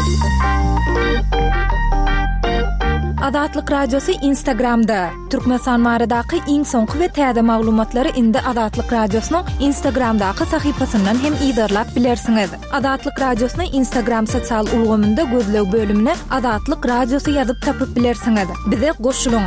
Adatlyk radiosu Instagramda. Türkmenistan maradaky iň soňky we täze maglumatlary indi Adatlyk radiosynyň Instagramdaky sahypasyndan hem ýa-da bilersiňiz. Adatlyk radiosynyň Instagram sosial ulgamynda gözleg bölümine Adatlyk radiosu ýazyp tapyp bilersiňiz. Bize goşulyň.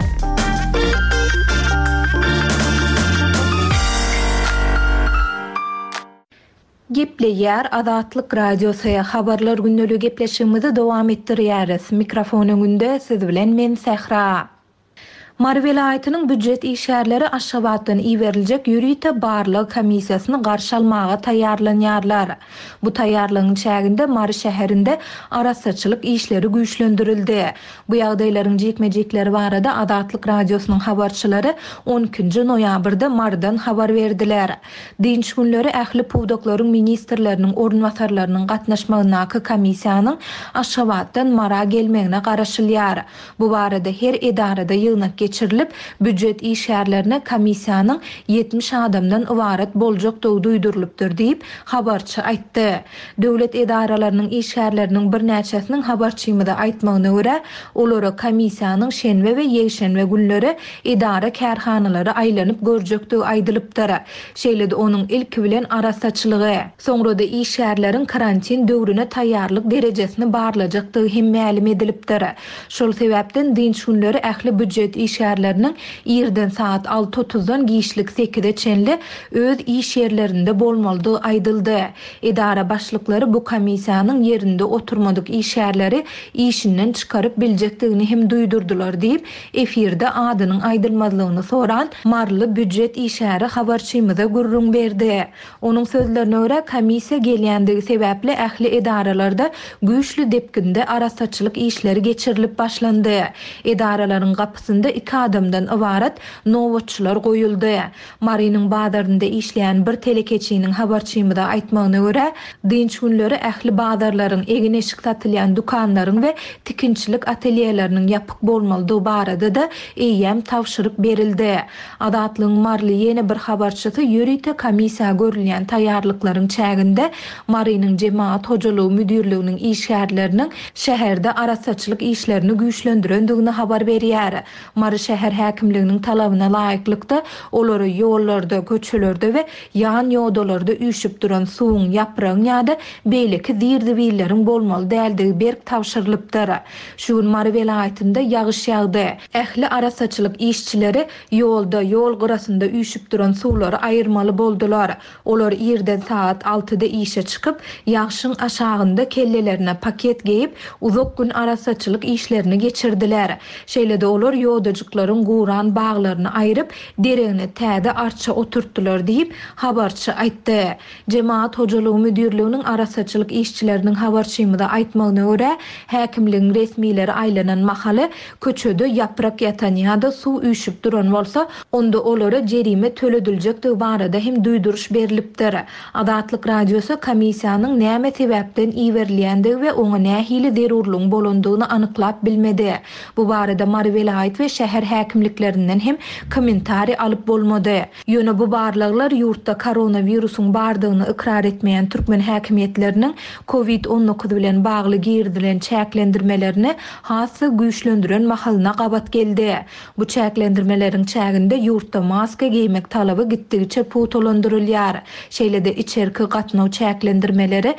Gepleýär Adatlyk radiosyna habarlar günnälik gepleşigimizi dowam etdirýäris. Mikrofon öňünde siz bilen men Sehra. Mary welaýatynyň büdjet işgärleri Aşgabatdan iýeriljek ýürüýte barlyk komissiýasyny garşy almaga taýýarlanýarlar. Bu taýýarlygyň çäginde Mary şäherinde arasaçylyk işleri güýçlendirildi. Bu ýagdaýlaryň jekmejekleri barada Adatlyk radiosynyň habarçylary 12-nji noýabrda Marydan habar berdiler. Dinç günleri ähli powdaklaryň ministrleriniň ornwasarlarynyň gatnaşmagynaky komissiýanyň Aşgabatdan Mara gelmegine garaşylýar. Bu barada her edarada ýygnap geçirilip büdjet işgärlerine komissiýanyň 70 adamdan ibaret boljakdygy duýdurulupdyr diýip habarçy aýtdy. Döwlet edaralarynyň işgärleriniň bir näçesiniň habarçymyda aýtmagyna görä, olara komissiýanyň şenbe we ýeşenbe günleri edara kärhanalary aýlanyp görjekdigi aýdylypdyr. Şeýlede onuň ilki bilen arasaçylygy, soňra da işgärleriň karantin döwrüne taýýarlyk derejesini barlajakdygy hem ma'lum edilipdir. Şol sebäpden dinç günleri ähli büdjet işgärleriniň ýerden saat 6:30-dan giýişlik 8-de çenli öz iş ýerlerinde bolmalydygy aýdyldy. Edara başlyklary bu komissiýanyň ýerinde oturmadyk işgärleri işinden çykaryp biljekdigini hem duýdurdular diýip efirde adynyň aýdylmazlygyny soran Marly büdjet işgäri habarçymyza gurrun berdi. Onuň sözlerine görä komissiýa gelýändigi sebäpli ähli edaralarda güýçlü depkinde arasaçylyk işleri geçirilip başlandy. Edaralaryň gapysynda 2 adamdan ibaret nowatçylar goýuldy. Marynyň bazarynda işleýän bir telekeçiniň habarçymyda aýtmagyna görä, dinç günleri ähli bazarlaryň egin eşik satylýan dukanlaryň we tikinçilik atelýeleriniň ýapyk bolmalydygy barada da eýem tawşyryk berildi. Adatlyň Marly ýene bir habarçysy ýürüýte komissiýa görülýän taýýarlyklaryň çäginde Marynyň jemaat hojalygy müdirliginiň işgärleriniň şäherde arasaçylyk işlerini güýçlendirendigini habar berýär. Mary şäher häkimliginiň talabyna laýyklykda olary ýollarda, köçelerde we ýan ýodalarda üýşüp duran suwuň ýapragyň ýa-da beýleki dirdiwilleriň bolmaly däldigi berk tawşyrylypdyr. Şu gün Mary welaýatynda ýagyş ýagdy. Ähli arasaçylyk işçileri ýolda, ýol gyrasynda üýşüp duran suwlary aýyrmaly boldular. Olar ýerden saat 6-da işe çykyp, ýagşyň aşagynda kellelerine paket geyip uzak gün arasaçylyk işlerini geçirdiler. Şeýlede olar ýodajyklaryň guran baglaryny aýryp, deregine täze arça oturtdular diýip habarçy aýtdy. Jemaat hojalygy müdirliginiň arasaçylyk işçileriniň habarçymyda aýtmagyna görä, häkimligiň resmileri aýlanan mahaly köçede ýaprak ýatan ýa-da suw üýşüp duran bolsa, onda olara jerime tölediljektigi barada hem duýduruş berilipdir. Adatlyk radiosu komissiýanyň näme sebäpden iýerilýändigi we oňa nähili zerurlygyň bolandygyny anyklap bilmedi. Bu barada Mary welaýat we şäher häkimliklerinden hem kommentari alyp bolmady. Ýöne bu barlyklar ýurtda koronawirusyň bardygyny ikrar etmeýän türkmen häkimiýetleriniň COVID-19 bilen bagly girdilen çäklendirmelerini hasy güýçlendiren mahalyna gabat geldi. Bu çäklendirmeleriň çäginde ýurtda maska giýmek talaby gitdigiçe putolandyrylýar. Şeýlede içerki gatnaw çäklendirmeleri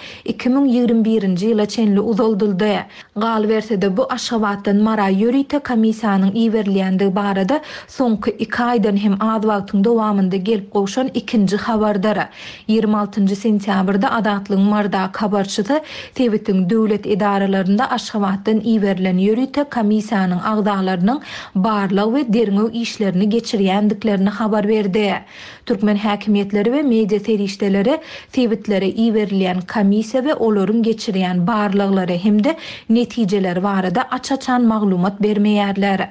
2021-nji ýyla çenli uzaldyldy. Gal bersede bu Aşgabatdan Mara ýürüýte komissiýanyň iýerilýändigi barada soňky 2 aýdan hem az wagtyň dowamynda gelip goşan ikinji habardar. 26-njy sentýabrda Adatlyň Marda habarçysy Tebitiň döwlet edaralarynda Aşgabatdan iýerilen ýürüýte komissiýanyň agdalarynyň barlyk we derňöw işlerini geçirýändiklerini habar berdi. Türkmen häkimiýetleri we media serişdeleri Tebitlere iýerilýän komissiýa we olaryň geçirýän barlyklary hemde netijeler barada açaçan maglumat bermeýärler.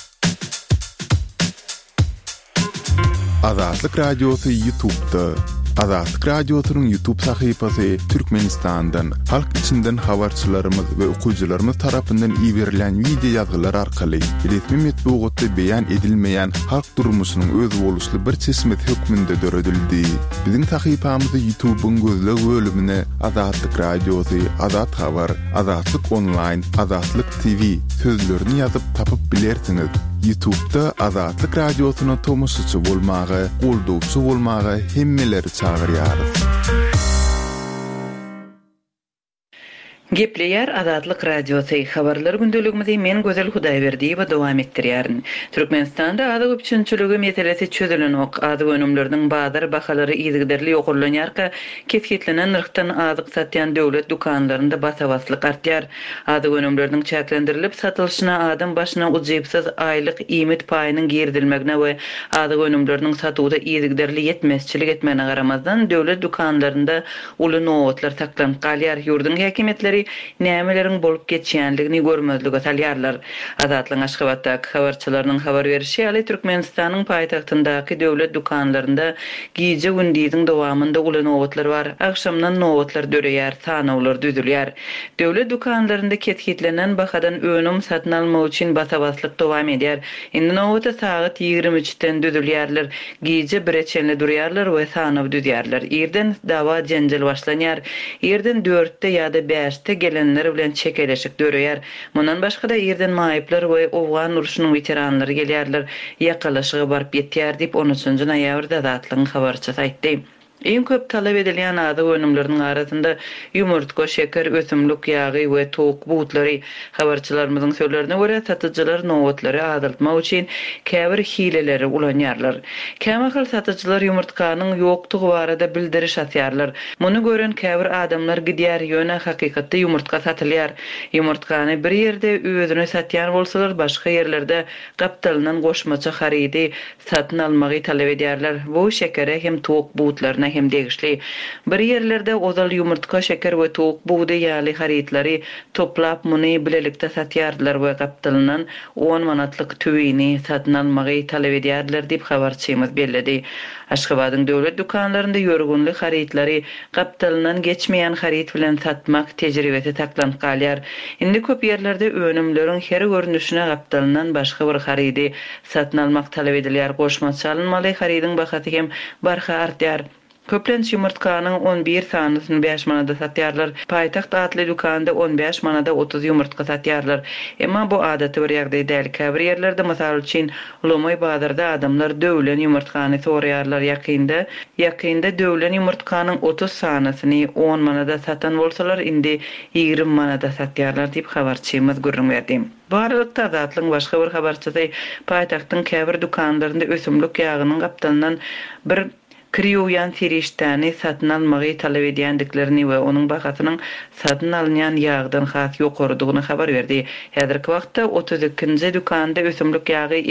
Adatlyk radiosu YouTube'da, Azatlyk Radiosynyň YouTube sahypasy Türkmenistandan, halk içinden habarçylarymyz we okuwçylarymyz tarapyndan ýiberilen video ýazgylar arkaly resmi metbuatda beýan edilmeýän halk durmuşynyň öz boluşly bir çeşmet hökmünde döredildi. Biziň sahypamyzy YouTube'un gözleg bölümine Azatlyk Radiosy, Azat Habar, Azatlyk Online, Azatlyk TV sözlerini ýazyp tapyp bilersiňiz. YouTube'da Azatlyk Radiosyna tomoşçy bolmagy, goldowçy bolmagy hemmeleri çağırýarys. Gepleýär Azatlyk Radiosy habarlar gündeligimizi men Gözel Hudaýberdiýew dowam etdirýärin. Türkmenistanda azyk üçinçiligi meselesi çözülen ok azyk önümleriniň bazar bahalary ýygyderli ýokurlanýarka kesgitlenen nyrkdan azyk satýan döwlet dukanlarynda basawaslyk artýar. Azyk önümleriniň çäklendirilip satylşyna adam başyna ujypsyz aýlyk iýmit paýynyň girdilmegine we azyk önümleriniň satuwda ýygyderli ýetmezçilik etmegine garamazdan döwlet dukanlarynda uly nowatlar saklanyp galýar. Ýurdun häkimetleri nämeleriň bolup geçýänligini görmezlige salýarlar. Azatlyň Aşgabatdaky habarçylarynyň habar berişi ýaly Türkmenistanyň paýtagtyndaky döwlet dukanlarynda giýje gündiziň dowamında uly nowatlar bar. Akşamdan nowatlar döreýär, sanawlar düzülýär. Döwlet dukanlarynda ketgitlenen bahadan önüm satyn almak üçin basawaslyk dowam edýär. Indi nowata saat 23-den düzülýärler. Giýje bireçenli durýarlar we sanaw düzýärler. Ýerden dawa jenjal başlanýar. Ýerden 4-de ýa-da 5-de gelenler bilen çekeleşik döreýär. Mundan başga da ýerden maýyplar we Owgan uruşunyň veteranlary gelýärler. Ýakalaşygy baryp ýetýär diýip 13-nji noýabrda Azatlygyň habarçysy aýtdy. En köp talep edilen azyk önümleriniň arasynda ýumurtka, şeker, ösümlik ýagy we towuk butlary. Habarçylarymyzyň sözlerine görä satyjylar nowatlary azaltmak üçin käbir hileleri ulanýarlar. Käme satyjylar ýumurtkanyň ýokdugy barada bildiriş atýarlar. Muny gören käbir adamlar gidýär ýöne hakykatda ýumurtka satylýar. Ýumurtkany bir ýerde özüne satýan bolsalar başga ýerlerde gapdalynan goşmaça harydy satyn almagy talep edýärler. Bu şekere hem towuk butlaryna hem degişli. Bir ýerlerde ozal ýumurtka, şeker we towuk buğdy ýaly harytlary toplap muny bilelikde satýardylar we gapdalynan 10 manatlyk tüwini satyn almagy talep edýärler diýip habarçymyz bellädi. Aşgabatyň döwlet dukanlarynda ýörgünlik harytlary gapdalynan geçmeýän haryt bilen satmak tejribesi taklanyp galýar. Indi köp ýerlerde önümleriň her görnüşine gapdalynan başga bir harydy satyn almak talep edilýär. Goşmaça alınmaly harydyň bahasy hem barha artýar. Köplenç ýumurtkanyň 11 sanysyny 5 manada satýarlar. Paýtaxt atly dukanda 15 manada 30 ýumurtka satýarlar. Emma bu adaty bir ýagdaý däl. Käbir ýerlerde mysal üçin Lomoy bazarda adamlar döwlen ýumurtkany soraýarlar. Ýakynda döwlen ýumurtkanyň 30 sanysyny 10 manada satan bolsalar indi 20 manada satýarlar diýip habarçymyz görüň berdi. Barlykda Azatlyň başga bir habarçysy paýtagtyň käbir dukanlarynda ösümlik ýagynyň gapdalynan bir Kriýoýan seriştäni satyn almagy talep edýändiklerini we onuň bahasynyň satyn alynýan ýagdan has ýokurdygyny habar berdi. Häzirki wagtda 32-nji dukanda ösümlik ýagy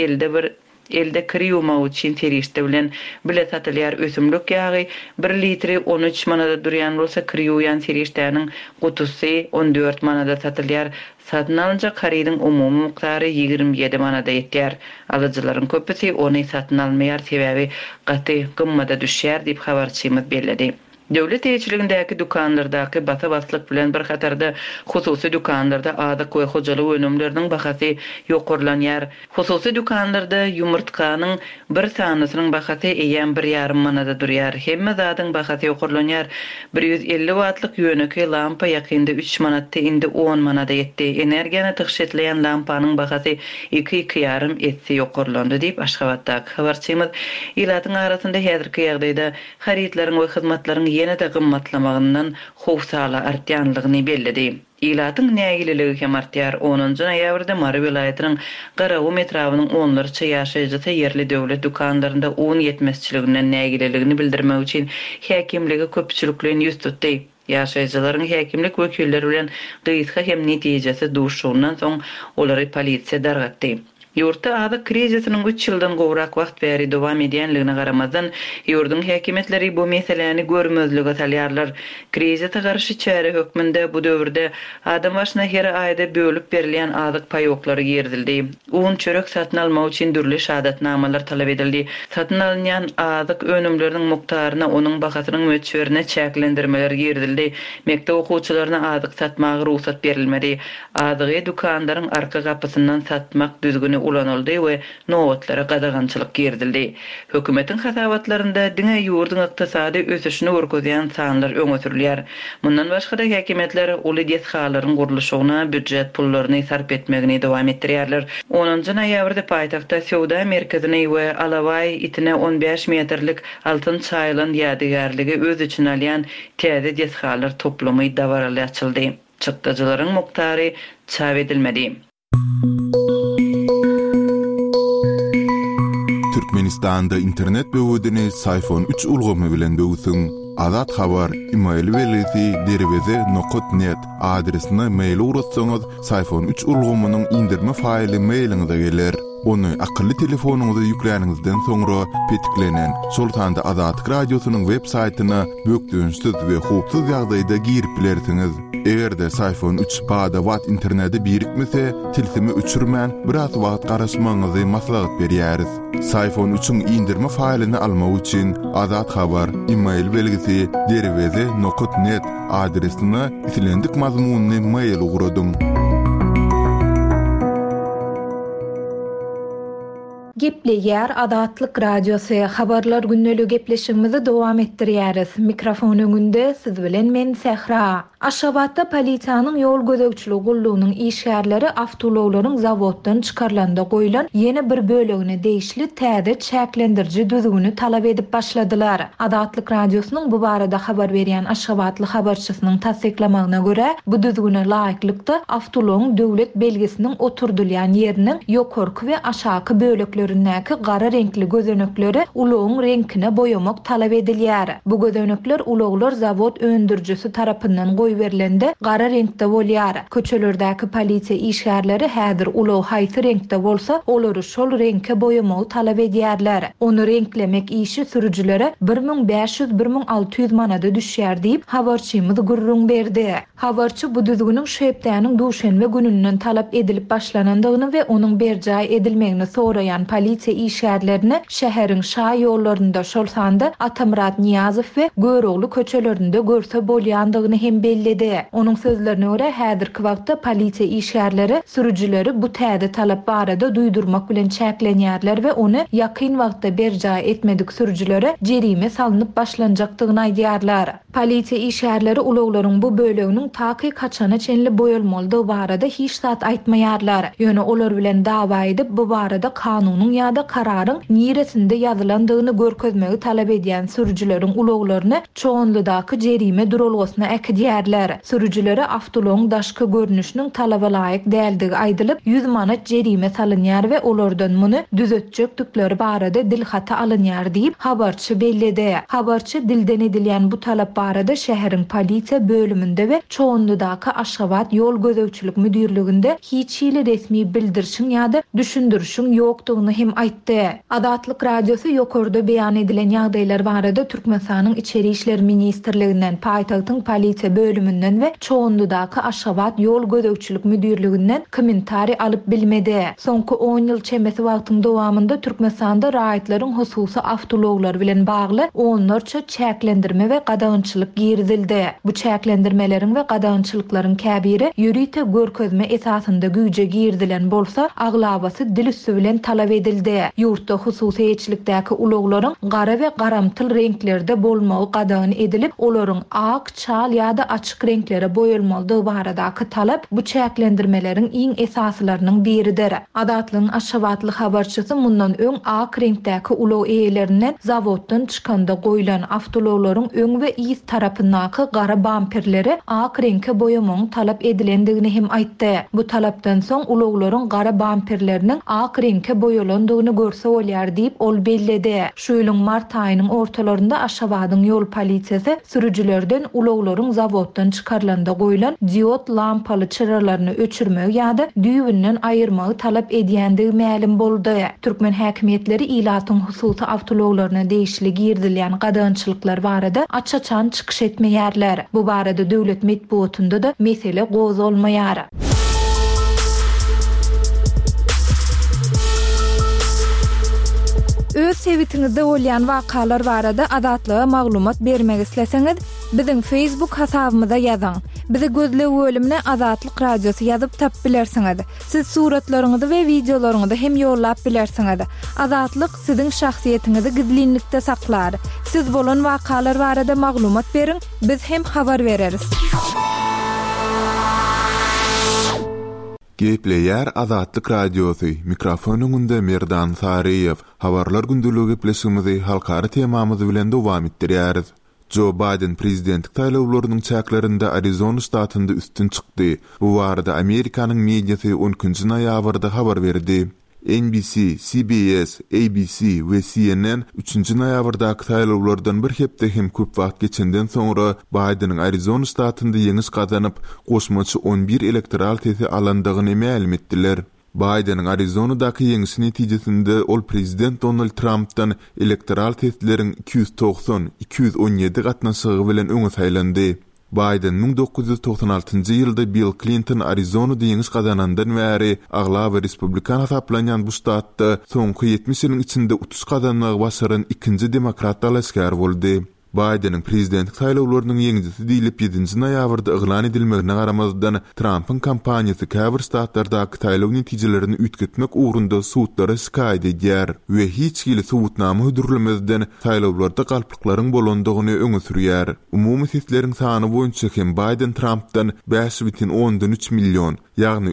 elde kriýomak üçin serişde bilen bile satylýar. Ösümlik ýagy 1 litri 13 manada durýan bolsa, kriýoýan seriştäniň gutusy 14 manada satylýar. Satyn alınjak harydyň umumy miqdary 27 manada ýetýär. Alyjylaryň köpüsi ony satyn almaýar, sebäbi gaty gymmada düşýär diýip habarçymyz bellädi. Döwlet eýçiligindäki dukanlardaky basawaslyk bilen bir hatarda hususy dukanlarda azyk we hojalyk önümleriniň bahasy ýokurlanýar. Hususy dukanlarda ýumurtkanyň bir sanysynyň bahasy eýen 1,5 manada durýar. Hemme zadyň bahasy ýokurlanýar. 150 wattlyk ýöneki lampa ýakynda 3 manatda indi 10 manada ýetdi. Energiýany tykşetleýän lampanyň bahasy 2,5 etsi ýokurlandy diýip Aşgabatdaky habarçymyz ýylatyň arasynda häzirki ýagdaýda harytlaryň we hyzmatlaryň ýene-de gymmatlamagyndan howsala artýanlygyny bellädi. Ýylatyň nägililigi hem artýar. 10-njy noýabrda Mary vilayatynyň Garaw metrawynyň 10larça ýaşaýjysy ýerli döwlet dukanlarynda un ýetmezçiliginden nägililigini bildirmek üçin häkimligi köpçüliklen ýüz tutdy. Ýaşaýjylaryň häkimlik wekilleri bilen gyýyska hem netijesi duşundan soň olary polisiýa dargatdy. Ýurtda azyk krizisiniň 3 ýyldan gowrak wagt bäri dowam edýänligine garamazdan, ýurdun häkimetleri bu meseleni görmezlige salýarlar. Krizise garşy çäre hökmünde bu döwürde adam başyna her aýda bölüp berilýän azyk paýoklary girdildi. Un çörek satyn almak üçin dürli şahatnamalar talap edildi. Satyn alınýan azyk önümleriniň muktaryna onuň bahasynyň möçberine çäklendirmeler girdildi. Mekdep okuwçylaryna azyk satmagy ruhsat berilmedi. Azygy dukanlaryň arka gapysyndan satmak düzgüni ulanyldy we nowatlara gadagançylyk girdildi. Hökümetiň hasawatlarynda diňe ýurdun ykdysady ösüşini görkezýän sanlar öňe sürilýär. Mundan başga da häkimetler uly deshalaryň gurulşyna büdjet pullaryny sarf etmegini dowam etdirýärler. 10-njy noýabrda paýtagtda Sowda merkezine we Alaway itine 15 metrlik altyn çaýlan ýadygarlygy öz içine alýan täze deshalar toplumy dawarly açyldy. Çykdyjylaryň muktary çap edilmedi. Türkmenistanda internet böwüdini Sayfon 3 ulgamy bilen böwsün. Azat habar email welisi derweze.net adresine mail urutsaňyz Sayfon 3 ulgamynyň indirme faýly mailiňize geler. Onu akıllı telefonunuza yükleningizden sonra petiklenen Sultanda Azatlyk Radiosynyň web saýtyna bökdüňsiz we hupsuz ýagdaýda girip bilersiňiz. Egerde Sayfon 3 bada wat interneti birikmese, tilsimi öçürmän biraz wagt garaşmaňyzy maslahat berýäris. Sayfon 3-üň indirme faýlyny almak üçin Azat habar email belgisi derweze.net adresine itilendik mazmunny mail ugrudum. Gepleýär Azatlyk Radiosu habarlar günnäli gepleşigimizi dowam etdirýäris. Mikrofon öňünde siz bilen men Sehra. Aşgabatda polisiýanyň ýol gözegçiligi gullugynyň işgärleri awtolawlaryň zawoddan çykarlanda goýulan ýene bir bölegine değişli täze çäklendirji düzgüni talap edip başladylar. Azatlyk Radiosynyň bu barada habar berýän Aşgabatly habarçysynyň tasdiklamagyna görä, bu düzgüne laýyklykda awtolawyň döwlet belgesiniň oturdylýan ýeriniň ýokarky we aşaky bölekleriндäki gara renkli gözenekleri ulagyň renkine boýamak talap edilýär. Bu gözenekler ulaglar zawod öndürjüsi tarapyndan berilende gara renkde bolýar. Köçelerdäki polisiýa işgärleri häzir ulagy haýsy renkde bolsa, olary şol renkde boýamagy talap edýärler. Onu renklemek işi sürüjülere 1500-1600 manada düşýär diýip habarçymyz gurrun berdi. Habarçy bu düzgüniň şeýpdäniň duşenbe gününden talap edilip başlanandygyny we onuň berjaý edilmegini soraýan polisiýa işgärlerini şäheriň şaý ýollarynda şol sanda Atamurat Niýazow we Görogly köçelerinde görse bolýandygyny hem belli. Onun sözlerine göre häzirki wagtda polisiýa işgärleri sürüjüleri bu täze talap barada duýdurmak bilen çäklenýärler we onu ýakyn wagtda berjaý etmedik sürüjülere jerime salynıp başlanjakdygyny aýdýarlar. Polisiýa işgärleri ulaglaryň bu böleginiň taky kaçana çenli boýalmalydygy barada hiç zat aýtmaýarlar. Ýöne olar bilen dawa edip bu barada kanunyň ýa-da kararyň niresinde ýazylandygyny görkezmegi talap edýän sürüjüleriň ulaglaryny çoğunludaky jerime durulgysyna äkidýärler. Sürüjülere awtolawyň daşky görnüşiniň talaba laýyk däldigi aýdylyp 100 manat jerime salynýar we olardan muny düzetjekdikleri barada dilhata alynýar diýip habarçy bellidi. Habarçy dilden edilýän bu talap barada şäheriň polisiýa bölüminde we çoğunludaky Aşgabat ýol gözegçilik müdürliginde hiç ýyly resmi bildirişiň ýa-da düşündirişiň ýokdugyny hem aýtdy. Azatlyk Radiosu ýokarda beýan edilen ýagdaýlar barada Türkmenistanyň içeri işler ministrliginden paýtagtyň polisiýa bölümünden we çoğunludaky Aşgabat ýol gözegçilik müdürliginden kommentari alyp bilmedi. Soňky 10 ýyl çemesi wagtyň dowamında Türkmenistanda raýatlaryň hususy awtolawlar bilen bagly onlarça çäklendirme we gadaňçylyk girdildi. Bu çäklendirmeleriň we gadaňçylyklaryň käbiri ýürite görkezme esasynda güýje girdilen bolsa, aglabasy dil üstü bilen talap edildi. Ýurtda hususiýetçilikdäki ulaglaryň gara we garamtyl renklerde bolmagy gadaň edilip, olaryň ak, çal ýa-da açyk renklere boýalmalydygy baradaky talap bu çäklendirmeleriň iň esaslarynyň biridir. Azatlyň Aşgabatly habarçysy mundan öň ak renkdäki ulag eýelerinden zawoddan çykanda goýulan awtolawlaryň öň we iýiz tarapyndaky gara bamperleri ak renkde boýamagyň talap edilendigini hem aýtdy. Bu talapdan soň ulaglaryň gara bamperleriniň ak renkde boýalyp ýaşalandygyny görse bolýar diýip ol belledi. Şu ýylyň mart aýynyň ortalarynda Aşgabatyň ýol polisiýasy sürüjilerden ulaglaryň zawoddan çykarylanda goýulan diod lampaly çyralaryny öçürmek ýa-da düýbünden aýyrmagy talap edýändigi ma'lum boldy. Türkmen häkimetleri ilatyň hususy awtologlaryna değişiklik girdilýän gadançylyklar barada açaçan çykyş etmeýärler. Bu barada döwlet medeniýetinde de mesele gozalmaýar. Öz sevitiňizde bolýan wakalar barada adatlyga maglumat bermek isleseňiz, biziň Facebook hasabymyza ýazyň. Bizi gözlep bölümine Azatlyk Radiosu ýazyp tap bilersiňiz. Siz suratlaryňyzy we videolaryňyzy hem ýollap bilersiňiz. Azatlyk siziň şahsiýetiniňizi gizlinlikde saklar. Siz bolan wakalar barada maglumat beriň, biz hem habar bereriz. Gepleýär Azatlyk Radiosu. Mikrofonuňda Merdan Saryýew. Habarlar gündüligi gepleşigimizi halkary temamyzy bilen dowam etdirýäris. Joe Biden prezidentlik taýlawlarynyň çäklerinde Arizona ştatynda üstün çykdy. Bu barada Amerikanyň mediasy 10-njy noýabrda habar berdi. NBC, CBS, ABC we CNN 3-nji noýabrdaky taýlawlardan bir hepde hem köp wagt geçenden soňra Bidenyň Arizona ştatynda ýeňiş gazanyp goşmaçy 11 elektoral tesi alandygyny ma'lum etdiler. Bidenyň Arizonadaky ýeňisi netijesinde ol prezident Donald Trump'dan elektoral testleriň 290-217 gatnaşygy bilen öňe saýlandy. Biden 1996-njy ýylda Bill Clinton Arizonada ýeňiş gazanandan bäri aglaba Respublikan hasaplanýan bu ştatda soňky 70 ýylyň içinde 30 gazanmagy başaran ikinji demokrat dalaskar boldy. Bidenyň prezidentlik taýlawlarynyň ýeňisi diýilip 7-nji noýabrda eglan edilmegine garamazdan Trump'yň kampaniýasy käbir ştatlardaky taýlaw netijelerini ütgetmek ugrunda suwtlara şikaýet edýär we hiç kili suwtnama hödürlemezden taýlawlarda galplyklaryň bolandygyny öňe sürýär. Umumy sesleriň sany boýunça hem Biden Trump'dan 5,3 million, ýagny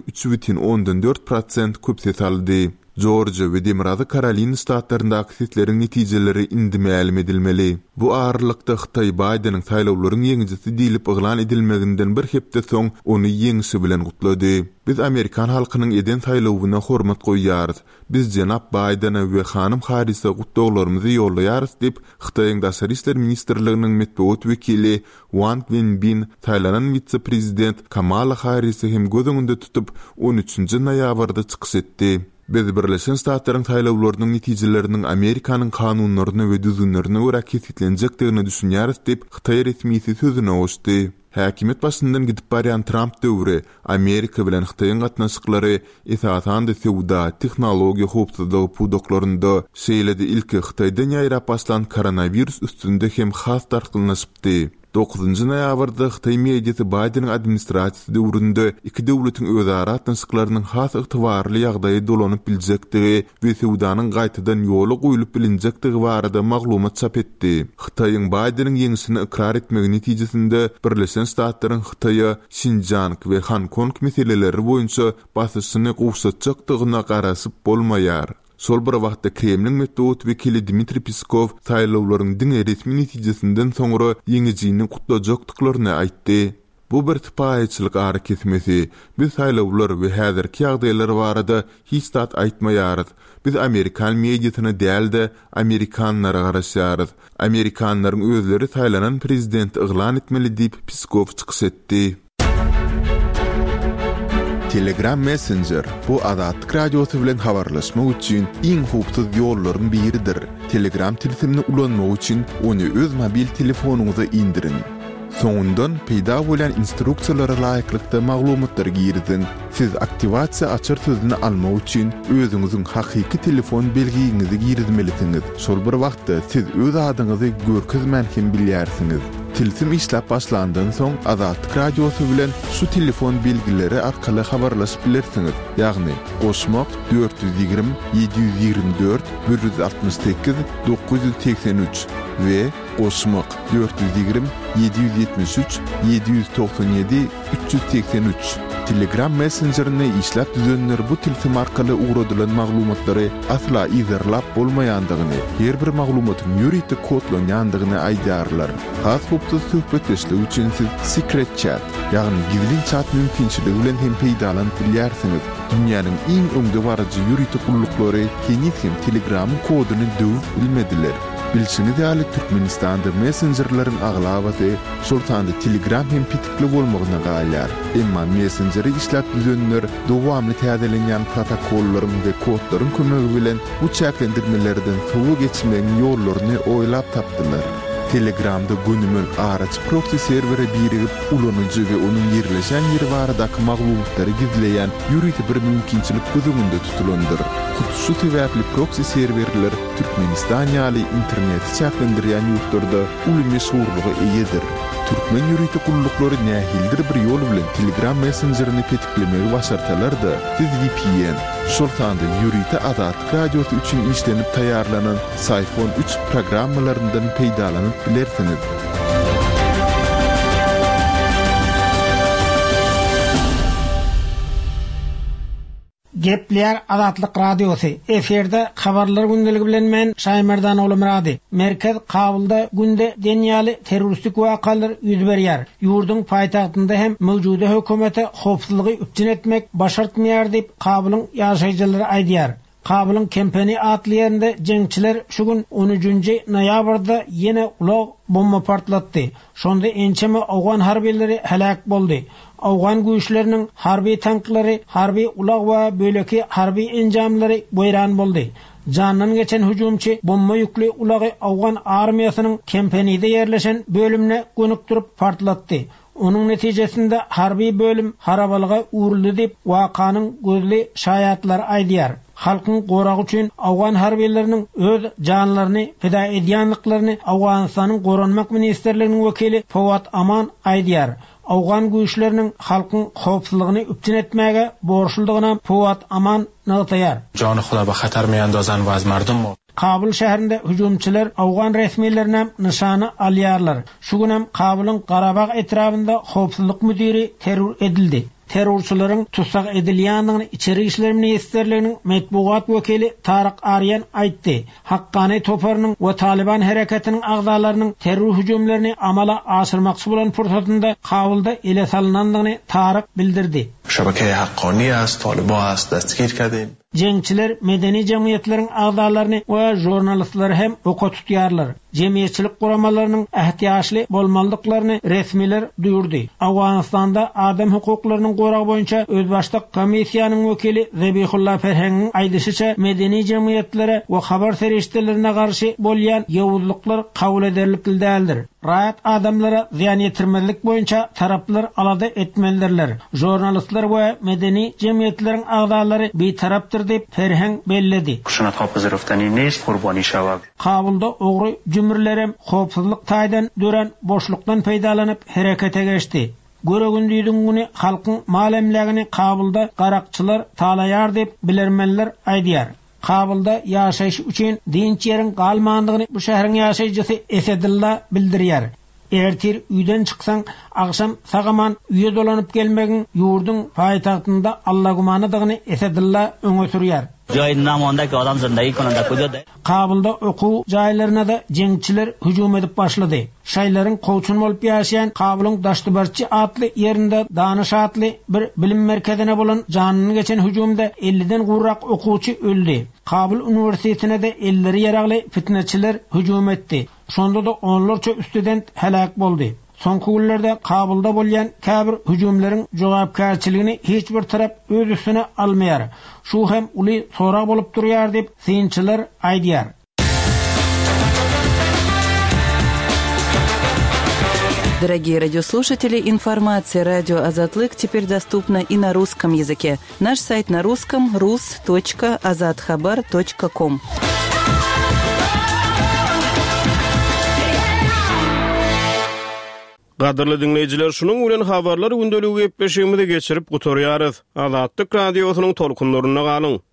3,4% köp ses aldy. Georgia we Demirazy Carolina ştatlaryndaky sesleriň netijeleri indi ma'lum edilmeli. Bu aralykda Xitay Bidenyň taýlawlaryň ýeňisi diýilip eglan edilmeginden bir hepde soň ony ýeňisi bilen gutlady. Biz Amerikan halkynyň eden taýlawyna hormat goýýarys. Biz jenap Bidena we hanım Harris'e gutdaglarymyzy ýollaýarys diýip Xitaýyň Daşary işler ministrliginiň medeniýet wekili Wang Wenbin taýlanan vitse-prezident Kamala Harris'i hem göz öňünde tutup 13-nji noýabrda çykyş etdi. Biz Birleşen Ştatlaryň taýlawlarynyň netijeleriniň Amerikanyň kanunlaryna we düzünlerine görä kesitlenjekdigini düşünýäris diýip Xitay resmiýeti sözüne goşdy. Häkimet başyndan gidip barýan Trump döwri Amerika bilen Xitaýyň gatnaşyklary esasanda sowda, tehnologiýa howpsuzlygy pudoklarynda şeýledi ilki Xitaýdan ýaýrap başlan koronavirus üstünde hem has tarqalanypdy. 9-njy noýabrda Xitay mediasy Bidenyň administrasiýasy döwründe iki döwletiň özara gatnaşyklarynyň has ygtybarly ýagdaýy dolanyp biljekdigi we sowdanyň gaýtadan ýoly goýulyp bilinjekdigi barada maglumat çap etdi. Xitaýyň Bidenyň ýeňisini ikrar etmegi netijesinde Birleşen Ştatlaryň Xitaýa Xinjiang we Hong Kong meseleleri boýunça basyşyny gowsatjakdygyna garaşyp bolmaýar. Sol bir wagtda Kremlin medeniýet wekili Dmitri Peskov taýlawlaryň diňe resmi netijesinden soňra ýeňijini gutlajakdyklaryny aýtdy. Bu bir typaýçylyk hareketmesi. Biz taýlawlar we häzirki ýagdaýlar barada hiç zat aýtmaýarys. Biz Amerikan mediasyna dälde Amerikanlara garaşýarys. Amerikanlaryň özleri taýlanan prezident eglan etmeli diýip Peskov çykyş etdi. Telegram Messenger bu Azatlyk Radiosu bilen habarlaşmak üçin iň howpsuz ýollaryň biridir. Telegram tilsimini ulanmak üçin ony öz mobil telefonuňyza indirin. Soňundan peýda bolan instruksiýalara laýyklykda maglumatlar girdin. Siz aktivasiýa açar sözüni almak üçin özüňiziň hakyky telefon belgiňizi girdmelisiniz. Şol bir wagtda siz öz adyňyzy görkezmän hem bilýärsiňiz. Tilsim işläp başlandan soň Azatlyk Radiosu bilen şu telefon belgileri arkaly habarlaşyp bilersiňiz. Ýagny goşmak 420 724 168 983 we goşmak 420 773 797 383. Telegram Messenger'ini işläp düzenler bu tilsim arkaly uğradylan maglumatlary asla izerlap bolmaýandygyny, her bir maglumatyn ýürüýte kodlanýandygyny aýdarlar. Has hupda söhbetleşlik üçin siz Secret Chat, ýagny gizli chat mümkinçiligi bilen hem peýdalanyp bilýärsiňiz. Dünýäniň iň öňde barajy ýürüýte gullyklary henüz hem Telegram koduny döwüp bilmediler. Bilşini de Türkmenistanda messengerlerin aglawaty, şoltanda Telegram hem pitikli bolmagyna gaýlar. Emma messenjeri işläp düzenler dowamly täzelenýän protokollaryň we kodlaryň kömegi bilen bu çäklendirmelerden sowu geçmeň ýollaryny oýlap tapdylar. Telegramda günümün araç proxy servere birigip ulanyjy we onuň ýerleşen ýeri baradaky maglumatlary gizleýän ýürüýte bir mümkinçilik gözüňde tutulandyr. Şu sebäpli proxy serverler Türkmenistan ýaly interneti çäklendirýän ýurtlarda uly meşhurlygy eýedir. Türkmen ýürüýte gullyklary nähildir bir ýol bilen Telegram messenjerini petiklemegi başartalar-da, siz VPN, şoltanda ýürüýte Azat radiosy üçin işlenip taýýarlanan Sayfon 3 programmalaryndan peýdalanyp bilersiňiz. Gepler Azatlyk Radiosu. Eferde habarlar gündəligi bilen men Şaýmerdan oğlu Murady. Merkez Kabulda günde denýaly terroristik wakalar ýüz berýär. Ýurdun paýtagtynda hem mewjuda hökümete howpsuzlygy üpçün etmek başartmaýar diýip Kabulyň ýaşaýjylary aýdýar. Kabulyň Kempeni atly ýerinde jeňçiler şu gün 13-nji noýabrda ýene ulaq bomba partlatdy. Şonda ençeme awgan harbiýetleri helak boldy. Awgan güýçleriniň harbi tanklary, harbi ulaq we böleki harbi enjamlary boýran boldy. Janyny geçen hüjumçy bomba ýükli ulagy awgan armiýasynyň Kempenide ýerleşen bölümine gönük durup partlatdy. Onun netijesinde harbi bölüm harabalyga uğruldy diýip wakanyň gözli şaýatlar aýdýar. Halkyň goragy üçin awgan harbiýetleriniň öz janlaryny fida edýänliklaryny Awganystanyň goranmak ministerliginiň wekili Fawat Aman aýdýar. Awgan güýçleriniň halkyň howpsuzlygyny üpçün etmäge borçludygyna Fawat Aman nagtaýar. Jany Huda ba hatar meýandazan waz mardum. Kabul şäherinde hüjumçylar awgan resmiýetlerine nişany alýarlar. Şu gün hem Kabulyň Garabag etrafynda howpsuzlyk müdiri terror edildi. Terrorçylaryň tutsak edilýändigini içeri işler ministerliginiň medbugat wekili Taryk Aryan aýtdy. Haqqany toparynyň we Taliban hereketiniň agzalarynyň terror hüjumlaryny amala aşyrmakçy bolan fursatynda Kabulda ele salynandygyny Taryk bildirdi. Şebeke haqqany as Taliban as dastgir kerdin. Jeňçiler medeni jemgyýetleriň agzalaryny we jurnalistlary hem oka tutýarlar. Jemgyýetçilik guramalarynyň ähtiýaçly bolmalyklaryny resmiler duýurdy. Awganystanda adam hukuklarynyň goragy boýunça özbaşlyk komissiýanyň wekili Zebihullah Ferhengiň aýdysyça medeni jemgyýetlere we habar serişdelerine garşy bolýan ýowuzlyklar kabul ederlik däldir. Raýat adamlara ziýan ýetirmezlik boýunça taraplar alada etmelidirler. Jurnalistler we medeni jemgyýetleriň agzalary betarapdyr diýip Ferheng belledi. Şuna tapyzyryftany neş gurbany şawab. Kabulda ogry jümürlerem howpsuzlyk taýdan dören boşlukdan peýdalanyp herekete geçdi. Göregündiýdiň güni halkyň malemlegini Kabulda garakçylar talaýar diýip bilermenler aýdýar. Kabulda ýaşaýyş üçin dinç ýeriň galmandygyny bu şäheriň ýaşaýjysy Esedilla bildirýär. Ertir üýden çyksaň, akşam sagaman üýe dolanyp gelmegiň ýurdun paýtagtynda Allahgumanydygyny Esedilla öňe sürýär. Joyundan ondaki adam zindagi konanda kujoda. Kabulda okuw jaýlaryna da jeňçiler hüjum edip başlady. Şaýlaryň kowçun bolup ýaşaýan Kabulyň Daşdybarçy atly ýerinde Danyş atly bir bilim merkezine bolan janyny geçen hüjumda 50-den gurrak okuwçy öldü. Kabul Üniversitetine de 50 ýaragly fitneçiler hüjum etdi. Şonda da onlarça student helak boldy. Soňky günlerde Kabulda bolýan käbir hüjumlaryň jogapkärçiligini hiç bir tarap öz üstüne almaýar. Şu hem uly sorak bolup durýar diýip synçylar aýdýar. Дорогие радиослушатели, информация «Радио Азатлык» теперь доступна и на русском языке. Наш сайт на русском – rus.azatxabar.com. Gadyrly dinleýijiler, şunuň bilen habarlar gündäligi gepleşigimizi geçirip gutarýarys. Azatlyk radiosynyň tolkunlaryna galyň.